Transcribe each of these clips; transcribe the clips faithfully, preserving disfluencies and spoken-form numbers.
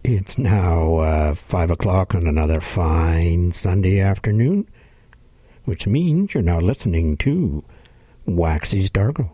It's now uh, five o'clock on another fine Sunday afternoon, which means you're now listening to Waxy's Dargle.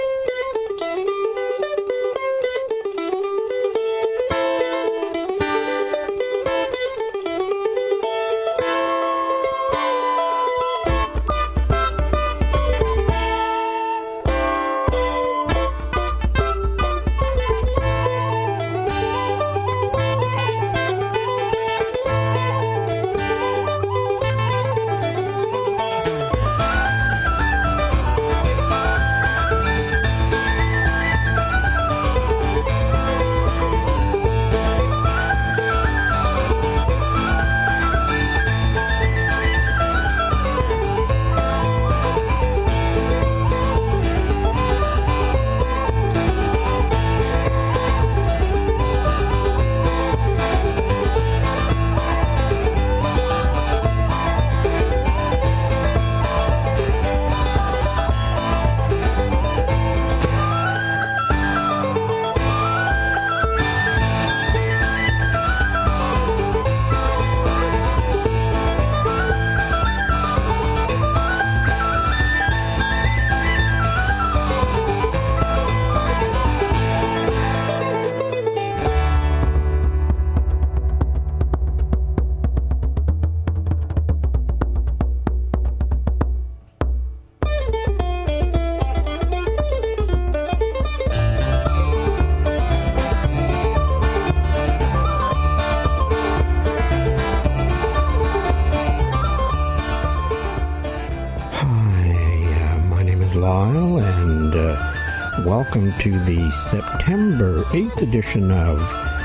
Welcome to the September eighth edition of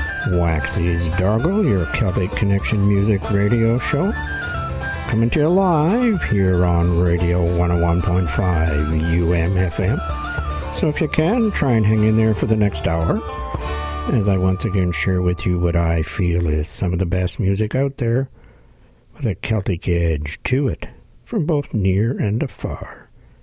Waxy's Dargle, your Celtic Connection music radio show. Coming to you live here on Radio one oh one point five U M F M. So if you can, try and hang in there for the next hour, as I once again share with you what I feel is some of the best music out there, with a Celtic edge to it, from both near and afar.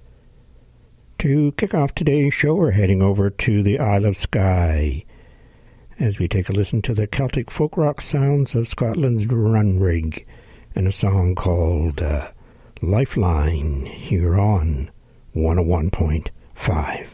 To kick off today's show, we're heading over to the Isle of Skye as we take a listen to the Celtic folk rock sounds of Scotland's Runrig and a song called uh, Lifeline here on one oh one point five.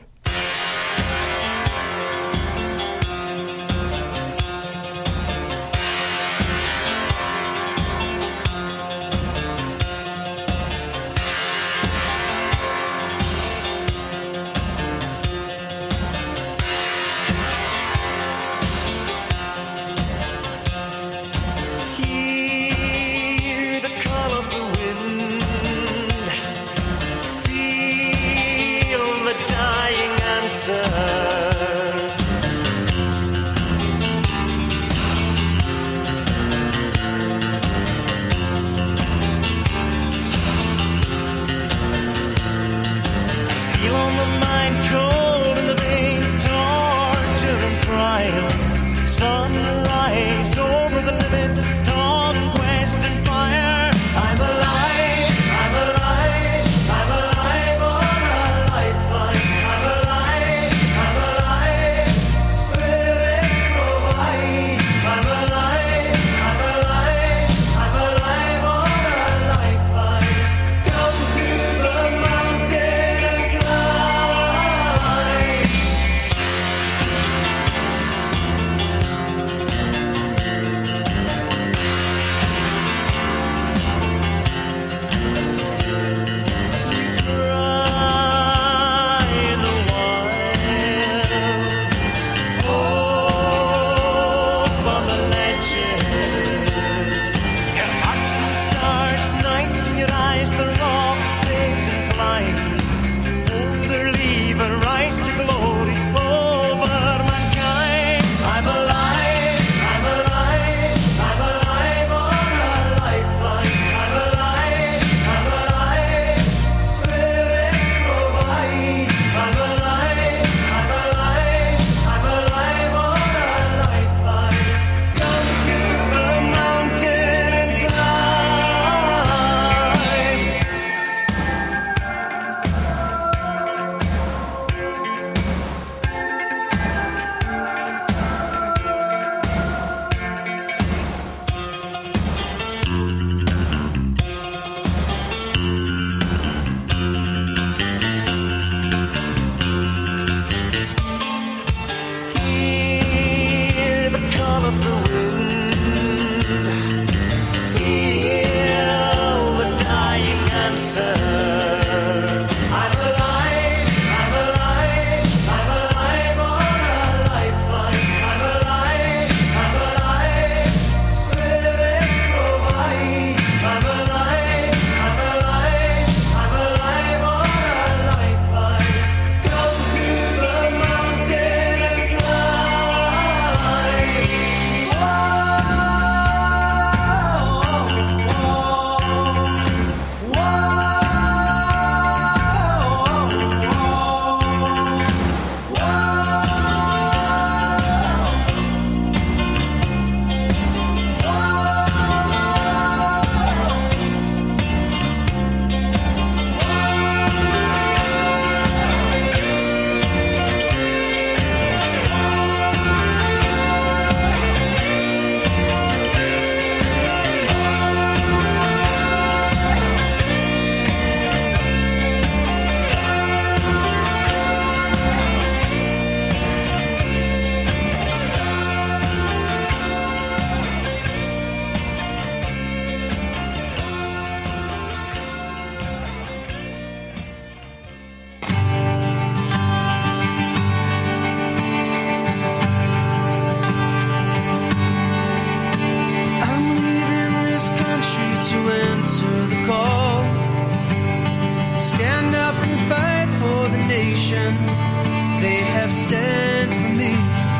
call. Stand up and fight for the nation they have sent for me.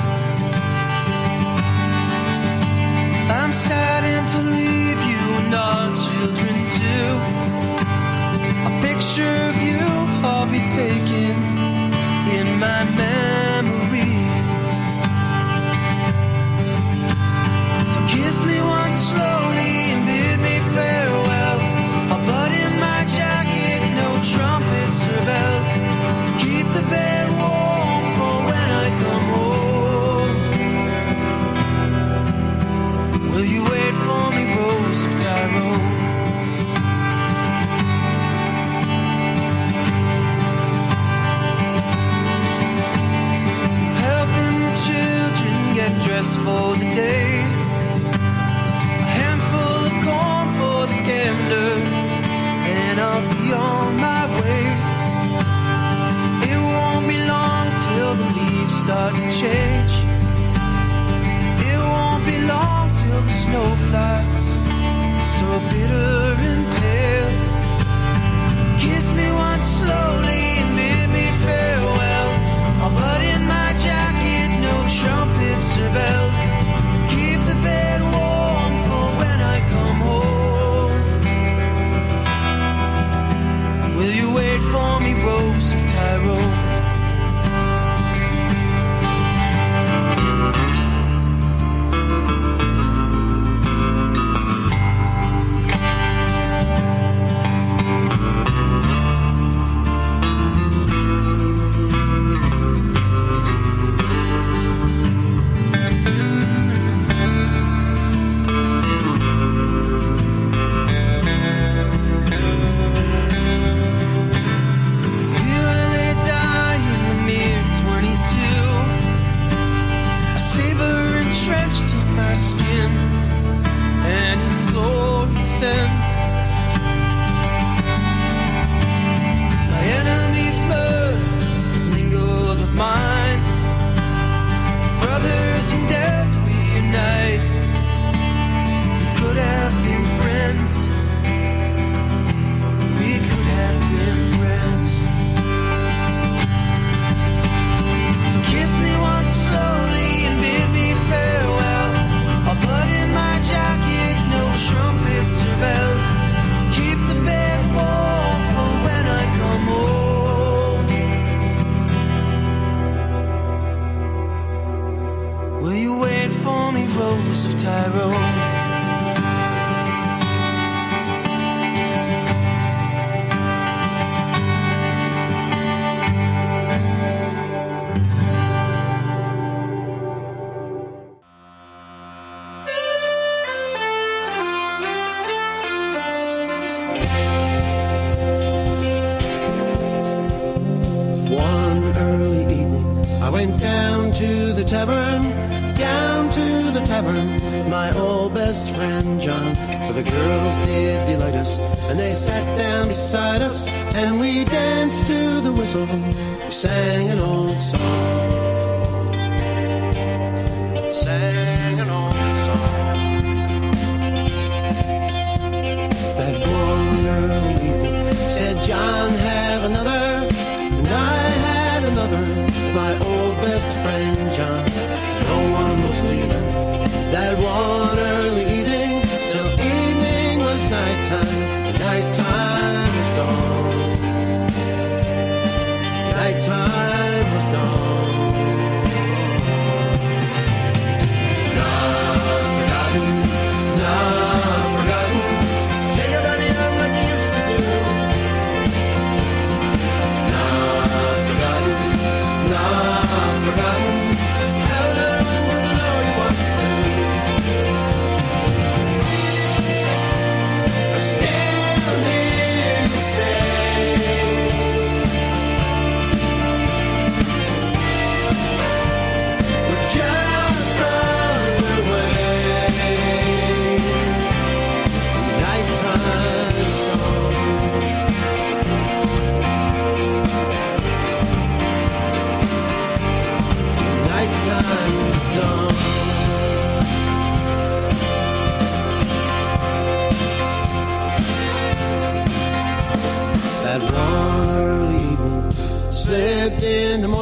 I'm saddened to leave you and our children too. A picture of you I'll be taking in my memory. So kiss me once slowly and bid me farewell. I'll button my jacket, no trumpets or bells. Keep the bed warm for when I come home. Will you wait for me, Rose of Tyrone? Helping the children get dressed for the day. A handful of corn for the gander, and I'll be on my way. It won't be long till the leaves start to change. It won't be long till the snow flies, so bitter and pale. Kiss me once slowly and bid me farewell. I'll button my jacket, no trumpets or bells. Keep the bed warm for when I come home. Will you wait for me, Rose of Tyrone?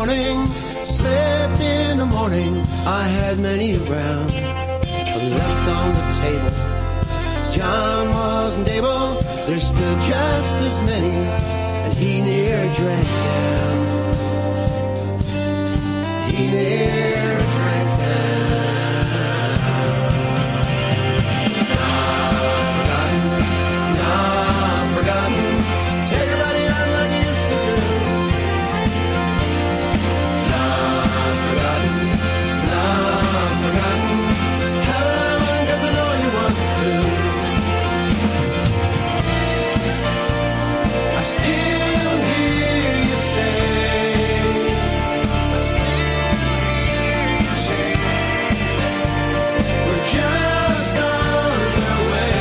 morning, slept in the morning. I had many around, but left on the table. As John wasn't able, there stood just as many, and he near drank down. He near drank down. Not forgotten, not forgotten. Take a buddy on like you used to do. Not forgotten, not forgotten. Have on, 'cause I know you want to. I still hear you say, I still hear you say, we're just on our way.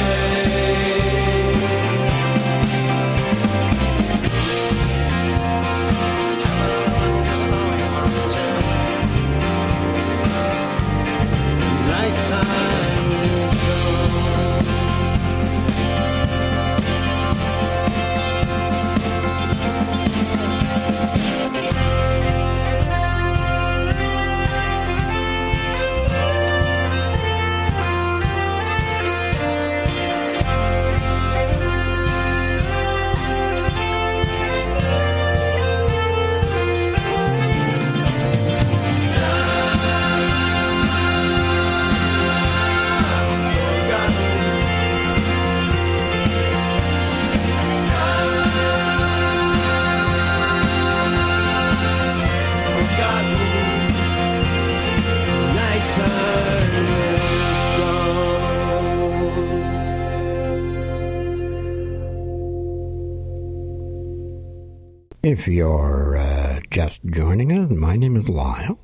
Nighttime is done. If you're uh, just joining us, my name is Lyle,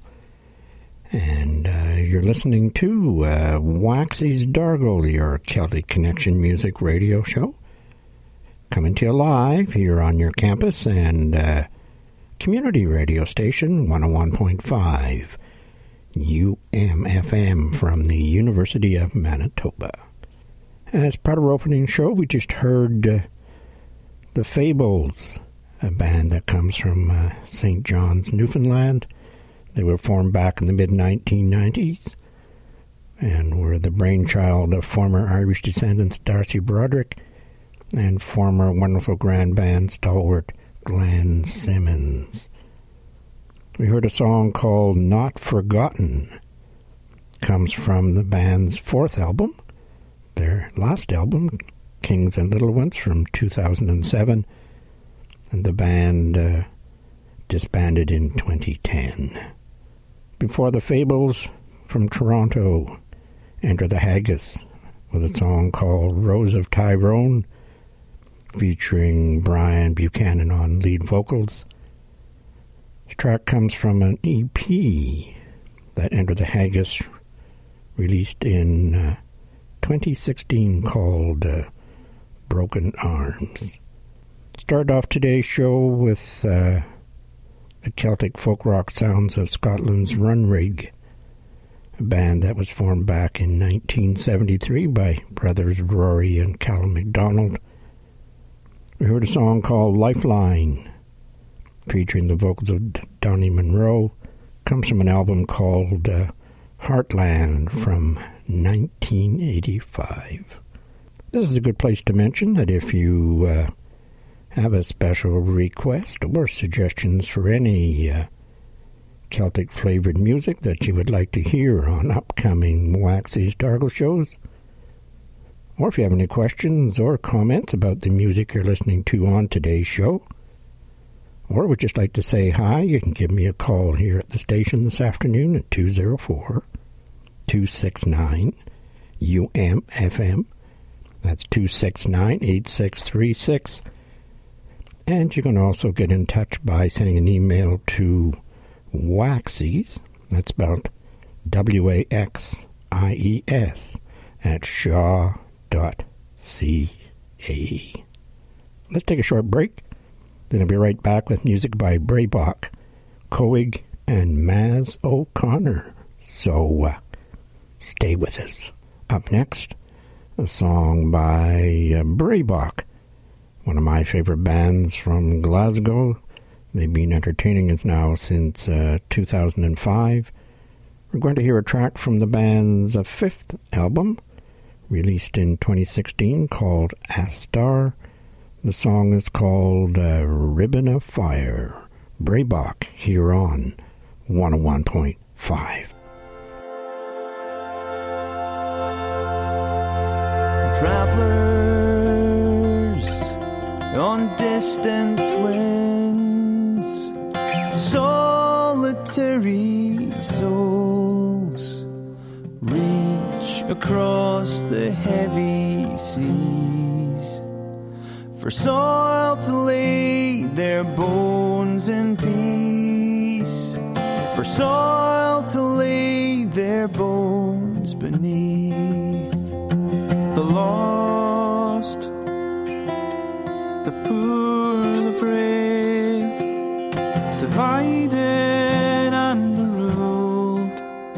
and uh, you're listening to uh, Waxy's Dargle, your Celtic Connection music radio show, coming to you live here on your campus and uh, community radio station one oh one point five U M F M from the University of Manitoba. As part of our opening show, we just heard uh, The Fables, a band that comes from uh, Saint John's, Newfoundland. They were formed back in the mid nineteen nineties and were the brainchild of former Irish descendants Darcy Broderick and former wonderful grand band stalwart Glenn Simmons. We heard a song called Not Forgotten. Comes from the band's fourth album, their last album, Kings and Little Ones, from two thousand seven. And the band uh, disbanded in twenty ten. Before The Fables, from Toronto, Enter the Haggis with a song called Rose of Tyrone, featuring Brian Buchanan on lead vocals. The track comes from an E P that Enter the Haggis released in uh, twenty sixteen called uh, Broken Arms. Start off today's show with uh, the Celtic folk rock sounds of Scotland's Runrig, a band that was formed back in nineteen seventy-three by brothers Rory and Callum MacDonald. We heard a song called Lifeline, featuring the vocals of Donnie Monroe. Comes from an album called uh, Heartland from nineteen eighty-five. This is a good place to mention that if you uh, have a special request or suggestions for any uh, Celtic-flavored music that you would like to hear on upcoming Waxy's Dargle shows, or if you have any questions or comments about the music you're listening to on today's show, or would just like to say hi, you can give me a call here at the station this afternoon at two oh four, two six nine, U M F M. That's two six nine, eight six three six. And you can also get in touch by sending an email to Waxies, that's spelled W A X I E S, at shaw dot c a. Let's take a short break, then I'll be right back with music by Braybach, Coig, and Maz O'Connor. So, uh, stay with us. Up next, a song by uh, Braybach, one of my favorite bands from Glasgow, They've been entertaining us now since uh, two thousand five. We're going to hear a track from the band's uh, fifth album, released in twenty sixteen, called Astar. The song is called uh, Ribbon of Fire. Braybach here on one oh one point five. Travelers on distant winds, solitary souls reach across the heavy seas for soil to lay their bones in peace, for soil to lay their bones beneath. The lost, the poor, the brave, divided and ruled,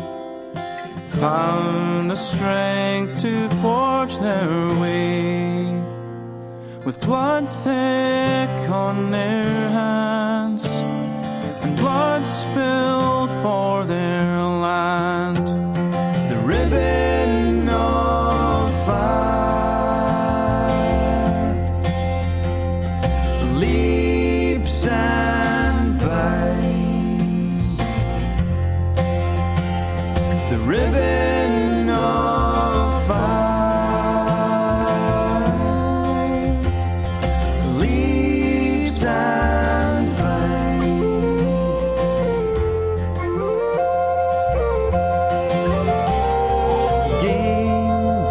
found the strength to forge their way, with blood thick on their hands, and blood spilled for their land. The ribbon of fire leaps and binds. The ribbon of fire leaps and binds. Gained,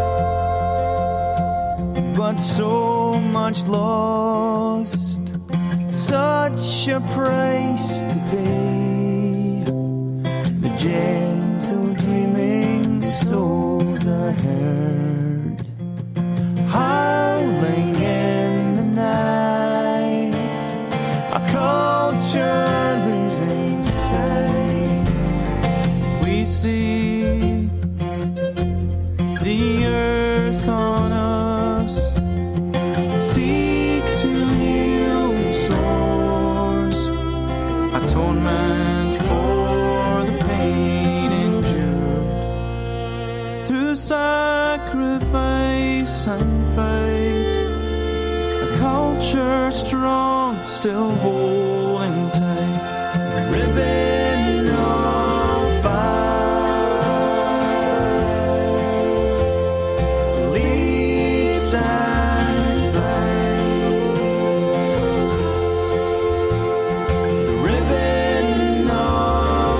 but so much lost, such a price to pay. The gentle dreaming souls are heard howling in the night, a culture losing sight. We see the earth on us seek to heal sores, atonement for the pain endured, through sacrifice and fight, a culture strong still holding tight. The ribbon of fire leaps and binds. The ribbon of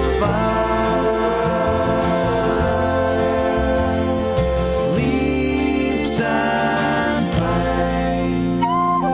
fire leaps and binds.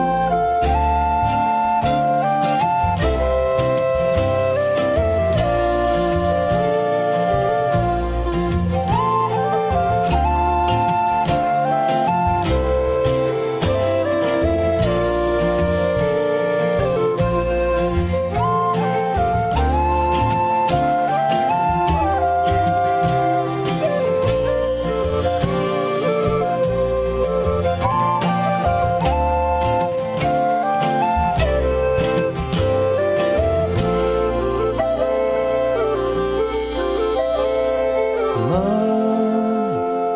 Love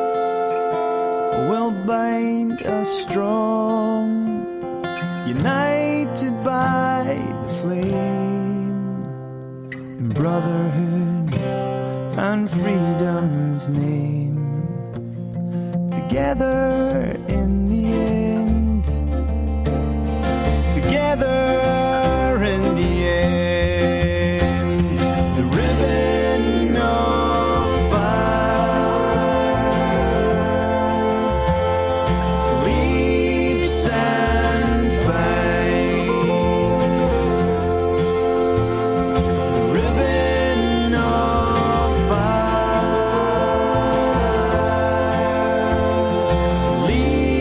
will bind us strong, united by the flame, in brotherhood and freedom's name. Together in the end, together in the end, the ribbon of fire leaps and binds. The ribbon of fire leaps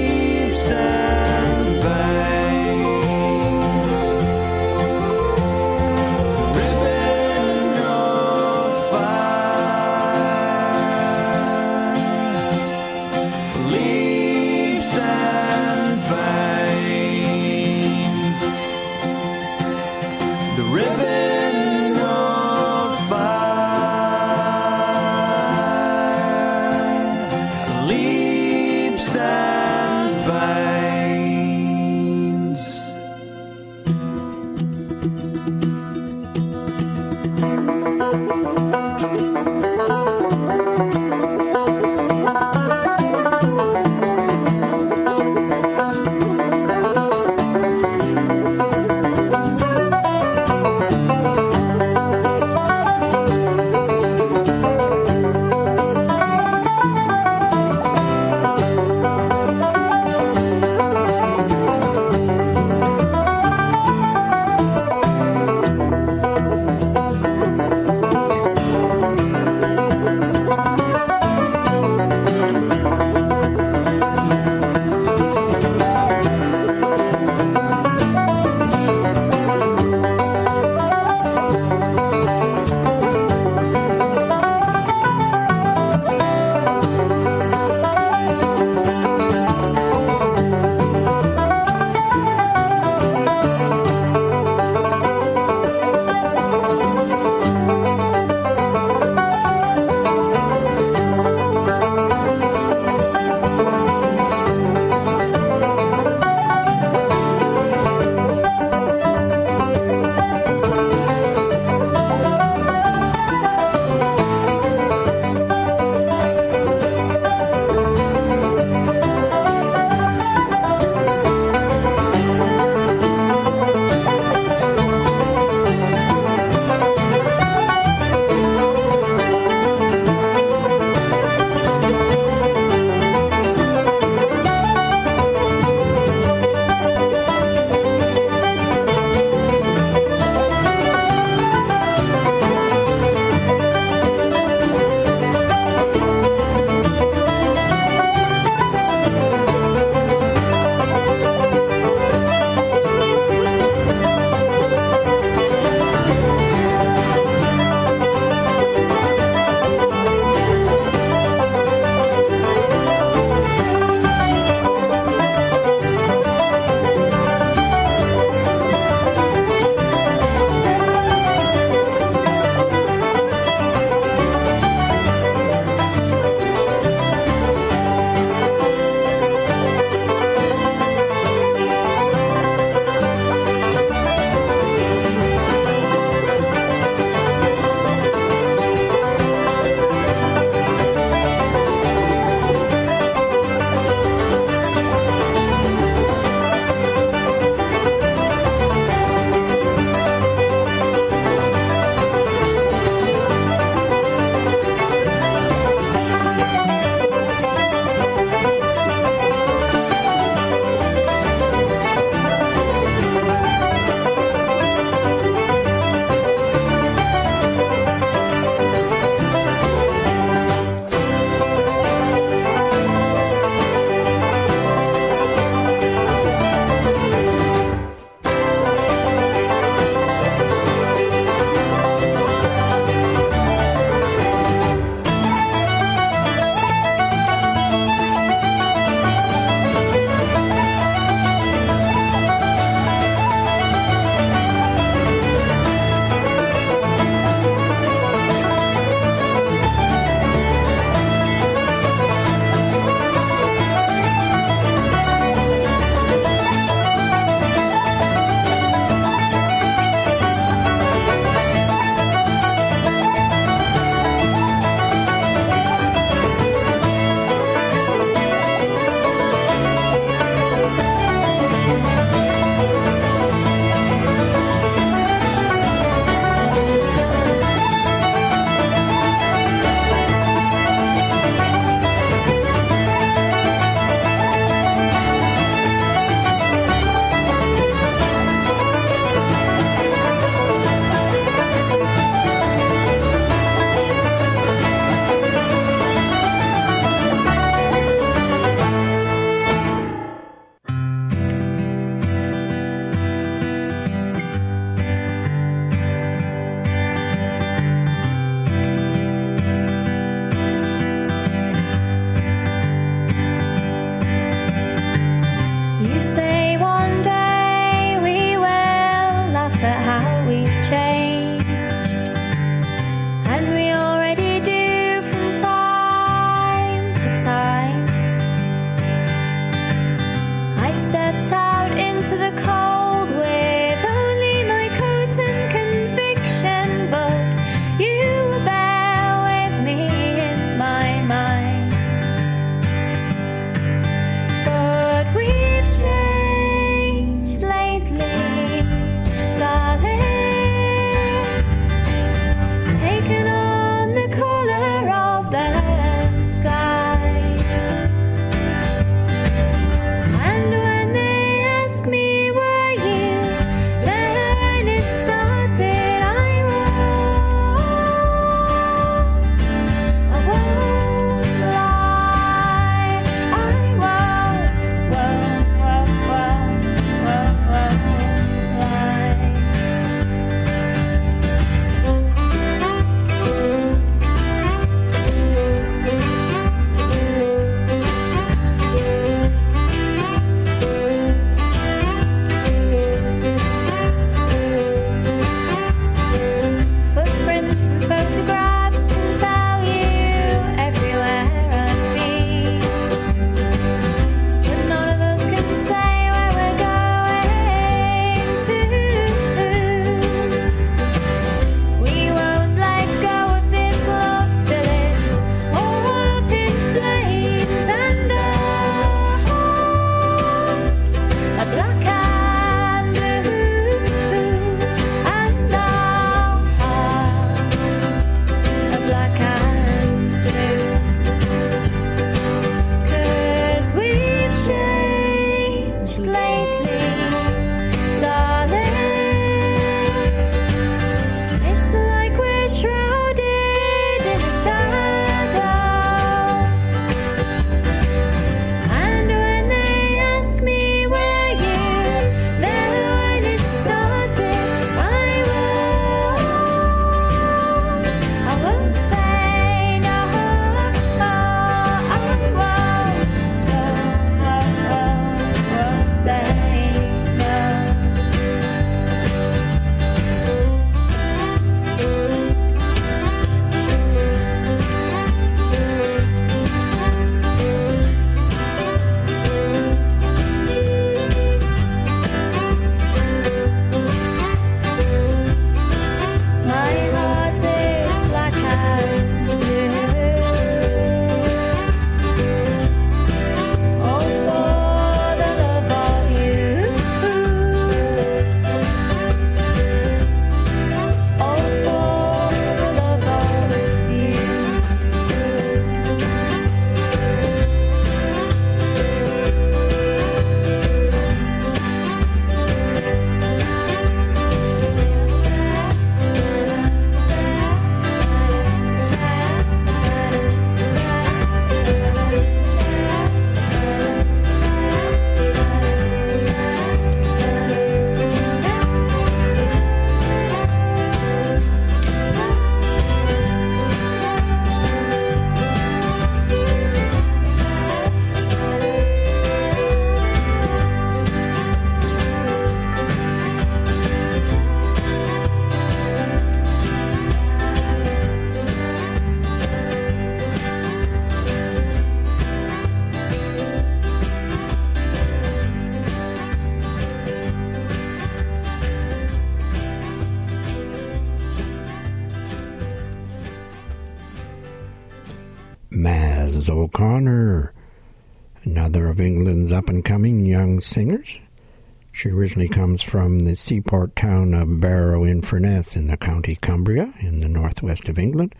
O'Connor, another of England's up-and-coming young singers. She originally comes from the seaport town of Barrow-in-Furness in the County Cumbria in the northwest of England.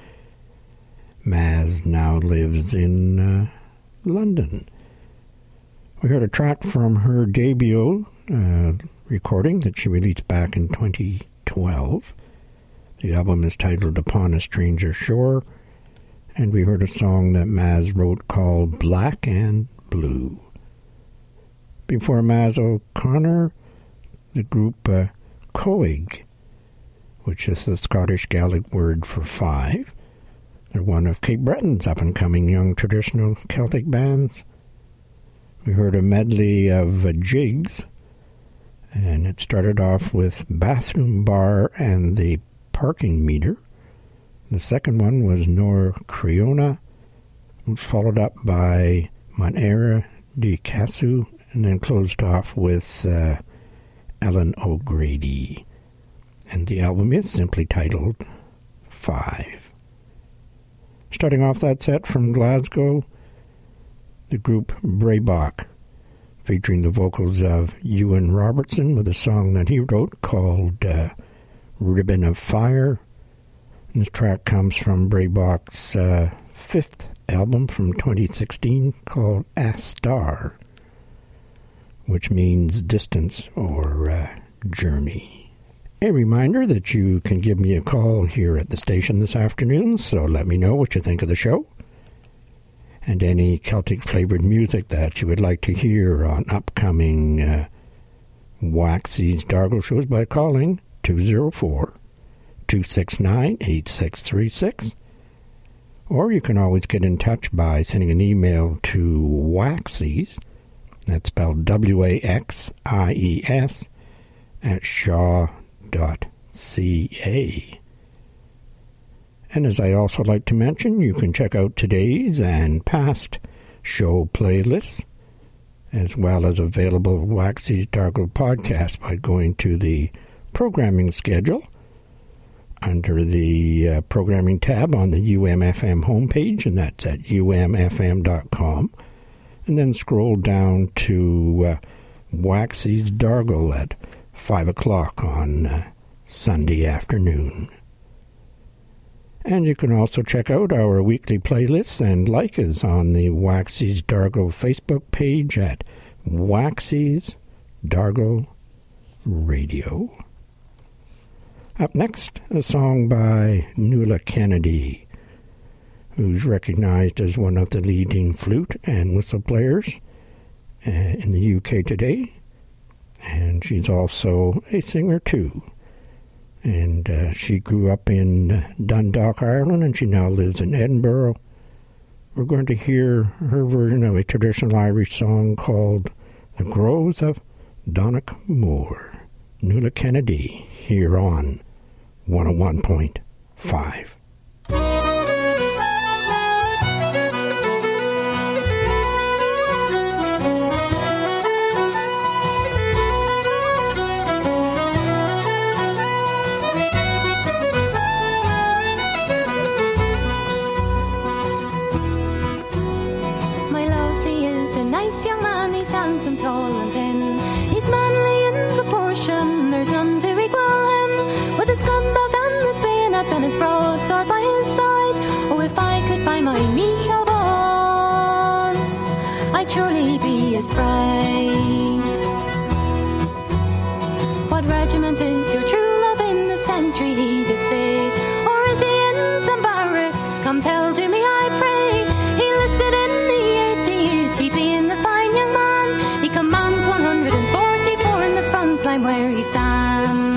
Maz now lives in uh, London. We heard a track from her debut uh, recording that she released back in twenty twelve. The album is titled Upon a Stranger Shore, and we heard a song that Maz wrote called Black and Blue. Before Maz O'Connor, the group uh, Coig, which is the Scottish Gaelic word for five. They're one of Cape Breton's up-and-coming young traditional Celtic bands. We heard a medley of uh, jigs, and it started off with Bathroom Bar and the Parking Meter. The second one was Nor Creona, followed up by Monera de Casu, and then closed off with uh, Ellen O'Grady. And the album is simply titled Five. Starting off that set from Glasgow, the group Braybach, featuring the vocals of Ewan Robertson with a song that he wrote called uh, Ribbon of Fire. And this track comes from Braybach's uh, fifth album from twenty sixteen called A Star, which means distance or uh, journey. A reminder that you can give me a call here at the station this afternoon, so let me know what you think of the show and any Celtic-flavored music that you would like to hear on upcoming uh, Waxy's Dargle shows by calling two oh four, two six nine, eight six three six. Or you can always get in touch by sending an email to Waxies, that's spelled W A X I E S, at shaw dot c a. And as I also like to mention, you can check out today's and past show playlists, as well as available Waxy's Dargle podcast by going to the programming schedule under the uh, programming tab on the U M F M homepage, and that's at u m f m dot com. And then scroll down to uh, Waxy's Dargle at five o'clock on uh, Sunday afternoon. And you can also check out our weekly playlists and like us on the Waxy's Dargle Facebook page at Waxy's Dargle Radio. Up next, a song by Nuala Kennedy, who's recognized as one of the leading flute and whistle players uh, in the U K today. And she's also a singer, too. And uh, she grew up in Dundalk, Ireland, and she now lives in Edinburgh. We're going to hear her version of a traditional Irish song called The Groves of Donaghmore. Nuala Kennedy, here on one oh one point five. And his broadsword by his side. Oh, if I could find my Michael Bond, I'd surely be his bride. What regiment is your true love in the century, he did say? Or is he in some barracks? Come tell to me, I pray. He listed in the eighty-eight, he being the fine young man. He commands one hundred forty-four in the front line where he stands.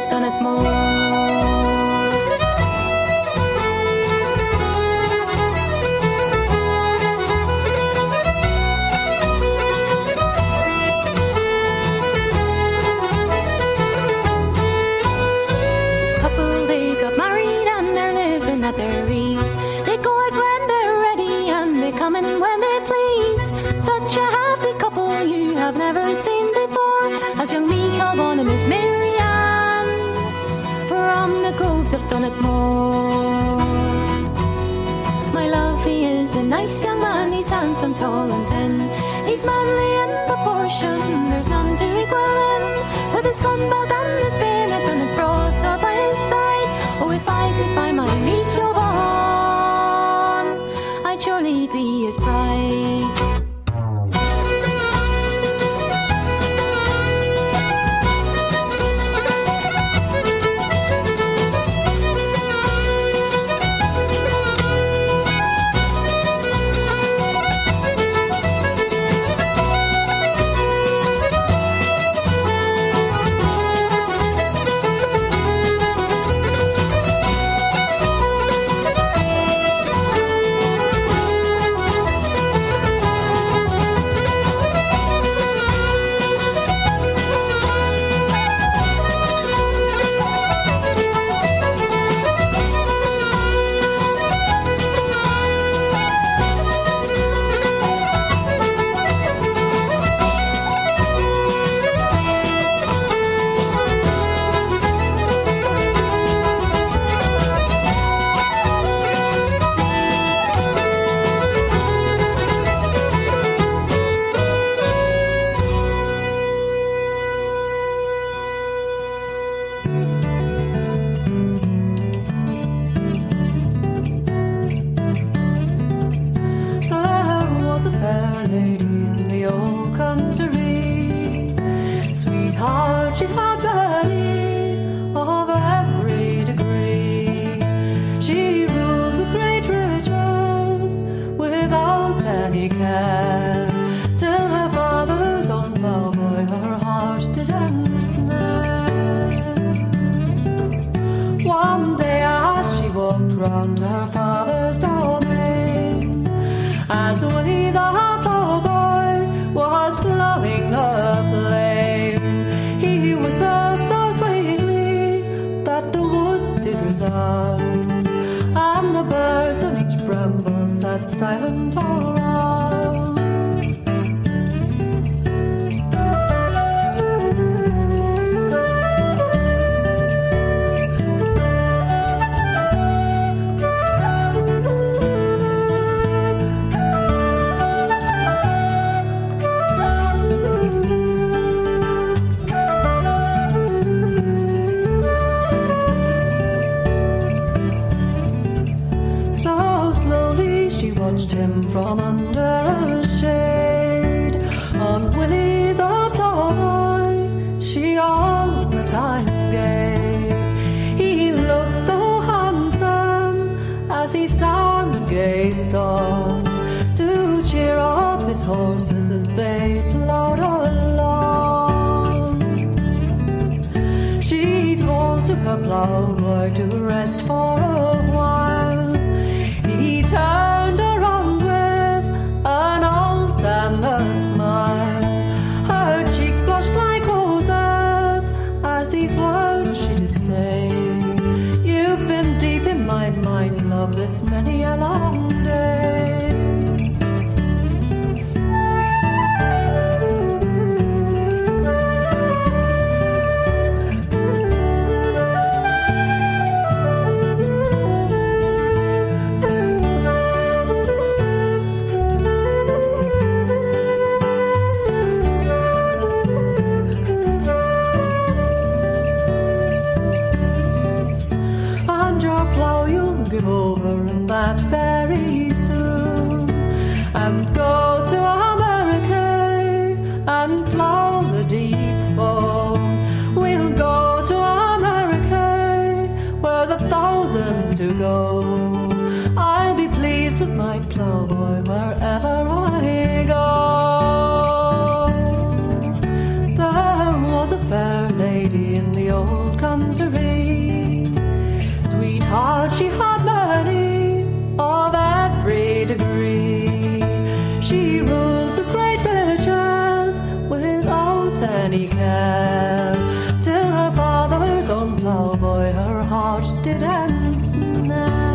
have done it more. At their ease, they go out when they're ready and they come in when they please. Such a happy couple you have never seen before, as young Michael Vaughan and Miss Mary Ann from the Groves have done it more. My love, he is a nice young man, he's handsome, tall and thin. He's manly in proportion, there's none to equal him. With his gun belt and his bayonet and his broadsword by his side, oh, if I could find my Michael Vaughan, I'd surely be his bride. Round her father's domain, as the way the ploughboy was plowing a plain, he whistled so sweetly that the woods did resound, and the birds on each bramble sat silent all round. Watched him from under a shade. On Willie the ploughboy she all the time gazed. He looked so handsome as he sang a gay song to cheer up his horses as they ploughed along. She called to her ploughboy to rest for a while. He turned around with an old and a smile. Her cheeks blushed like roses as these words she did say. You've been deep in my mind, love, this many a long day. Over and that very soon. effrontery. Sweetheart, she had many of every degree. She ruled the great riches without any care, till her father's own ploughboy her heart did ensnare.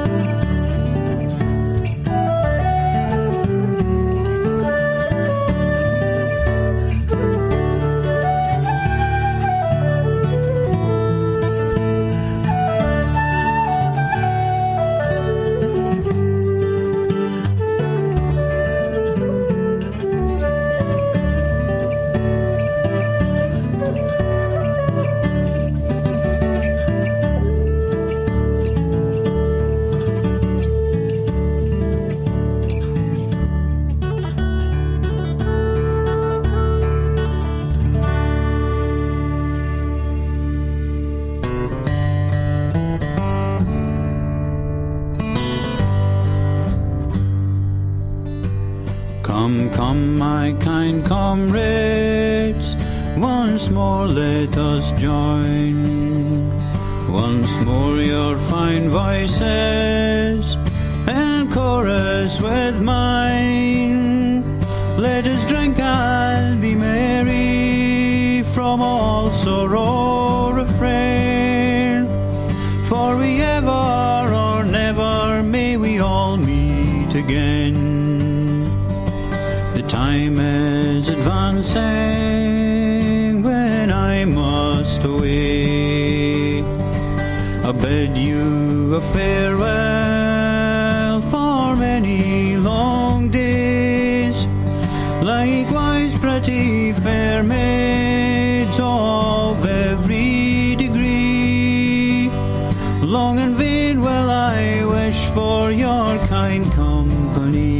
Come, come, my kind comrades, once more let us join. Once more your fine voices and chorus with mine. Let us drink and be merry, from all sorrow refrain. For we ever or never may we all meet again. The time is advancing when I must away. I bid you a farewell for many long days. Likewise pretty fair maids of every degree. Long and vain will I wish for your kind company.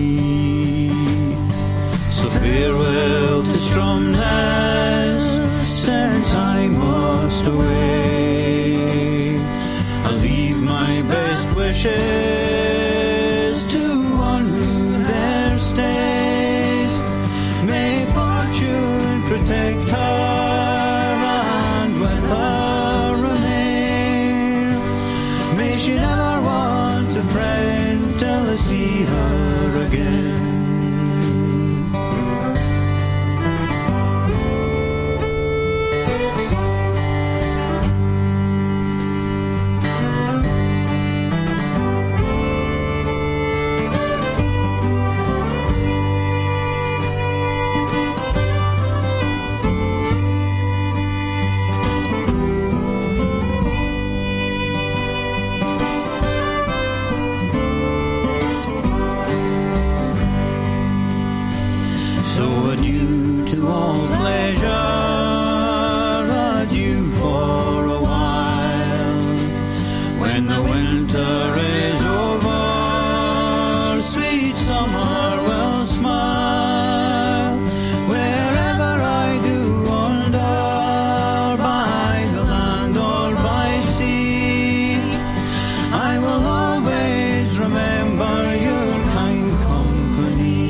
So farewell to Stromness, since I must away. I'll leave my best wishes to one who there stays. May fortune protect her and with her remain. May she never want a friend till I see her again. So adieu to all pleasure, adieu for a while. When the winter is over, sweet summer will smile. Wherever I do wander, by the land or by sea, I will always remember your kind company.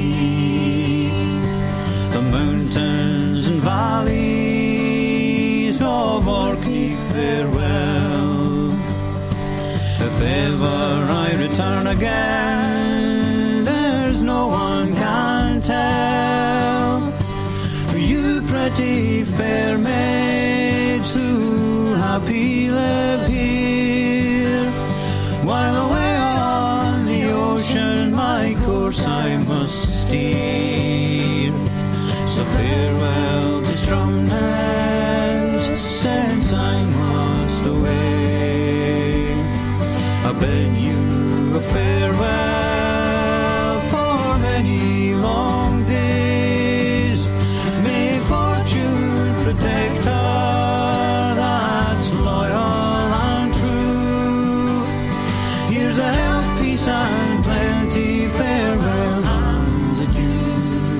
Mountains and valleys of Orkney farewell. If ever I return again, there's no one can tell. You pretty fair maids who happy live here, while away on the ocean my course I must steer. So farewell to Stromness, since I must away. I bid you a farewell for many long days. May fortune protect her that's loyal and true. Here's a health, peace and plenty, farewell and adieu.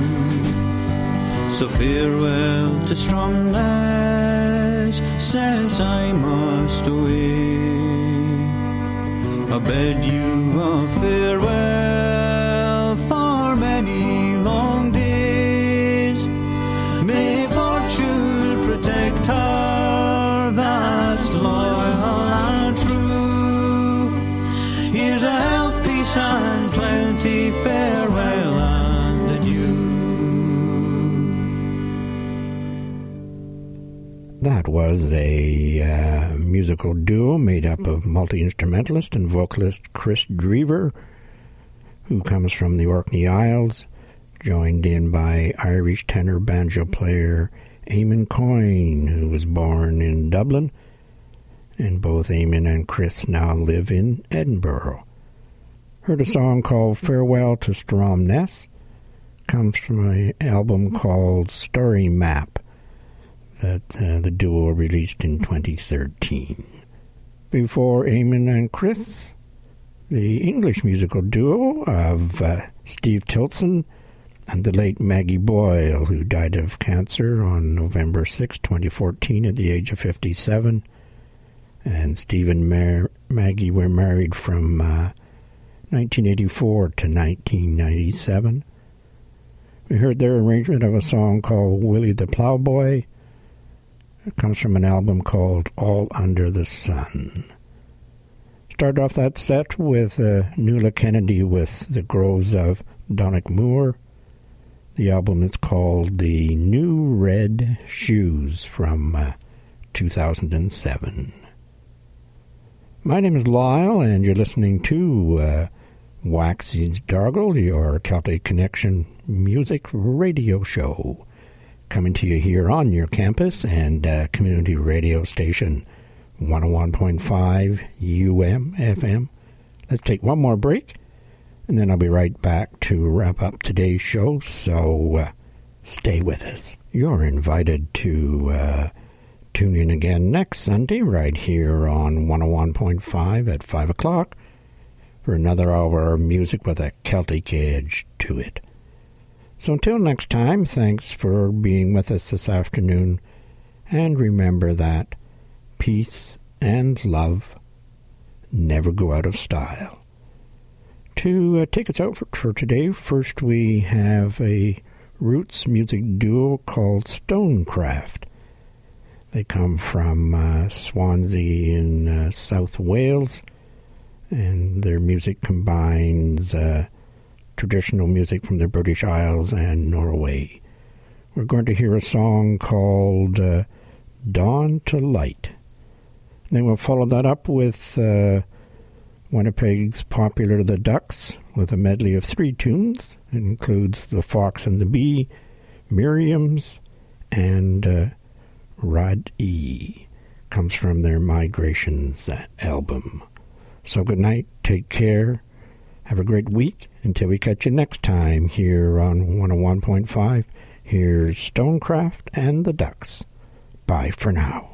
So farewell to Stromness, since I must away. I bid you a farewell for many long days. May fortune protect her that's loyal That was a uh, musical duo made up of multi-instrumentalist and vocalist Chris Drever, who comes from the Orkney Isles, joined in by Irish tenor banjo player Eamon Coyne, who was born in Dublin, and both Eamon and Chris now live in Edinburgh. Heard a song called Farewell to Stromness, comes from an album called Story Map that uh, the duo released in twenty thirteen. Before Eamon and Chris, the English musical duo of uh, Steve Tilson and the late Maggie Boyle, who died of cancer on November sixth, twenty fourteen at the age of fifty-seven. And Steve and Mar- Maggie were married from uh, nineteen eighty-four to nineteen ninety-seven. We heard their arrangement of a song called Willie the Plowboy. It comes from an album called All Under the Sun. Started off that set with uh, Nuala Kennedy with The Groves of Donaghmore. The album is called The New Red Shoes from uh, two thousand seven. My name is Lyle, and you're listening to uh, Waxy's Dargle, your Celtic Connection music radio show, coming to you here on your campus and uh, community radio station, one oh one point five U M F M. Let's take one more break, and then I'll be right back to wrap up today's show, so uh, stay with us. You're invited to uh, tune in again next Sunday right here on one oh one point five at five o'clock for another hour of music with a Celtic edge to it. So until next time, thanks for being with us this afternoon, and remember that peace and love never go out of style. To uh, take us out for, for today, first we have a roots music duo called Stonecraft. They come from uh, Swansea in uh, South Wales, and their music combines uh, traditional music from the British Isles and Norway. We're going to hear a song called uh, Dawn to Light. And then we'll follow that up with uh, Winnipeg's popular The Ducks with a medley of three tunes. It includes The Fox and the Bee, Miriam's, and uh, Rod E. Comes from their Migrations uh, album. So good night, take care, have a great week, until we catch you next time here on one oh one point five. Here's Stonecraft and the Ducks. Bye for now.